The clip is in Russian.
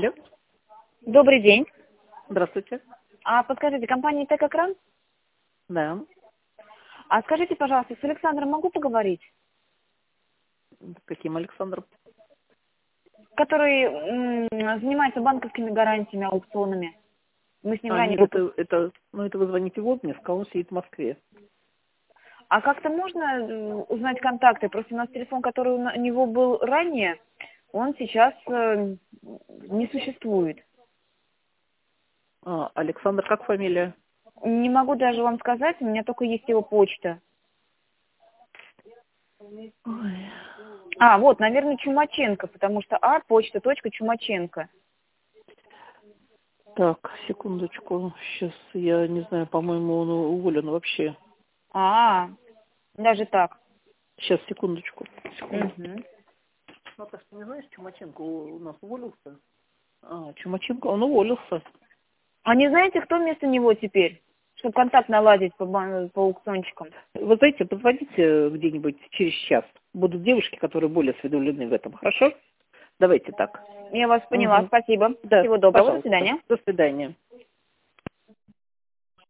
Алло, Добрый день. здравствуйте. Подскажите, компания «Текран»? Да. Скажите, пожалуйста, с Александром могу поговорить? Каким Александром? Который занимается банковскими гарантиями, аукционами. Мы с ним ранее... Нет, это вы звоните в Обнинск, а он сидит в Москве. А как-то можно узнать контакты? Просто у нас телефон, который у него был ранее, он сейчас не существует. Александр, как фамилия? Не могу даже вам сказать, у меня только есть его почта. Ой. Вот, наверное, Чумаченко, потому что почта, .Чумаченко. Так, секундочку. Сейчас, я не знаю, по-моему, он уволен вообще. Даже так. Сейчас, секундочку. Угу. Наташа, ты не знаешь, Чумаченко у нас уволился? Чумаченко, он уволился. А не знаете, кто вместо него теперь? Чтобы контакт наладить по аукциончикам. Вы знаете, позвоните где-нибудь через час. Будут девушки, которые более осведомлены в этом. Хорошо? Давайте так. Я вас поняла, спасибо. Да, Всего доброго, до пожалуйста. свидания. До свидания.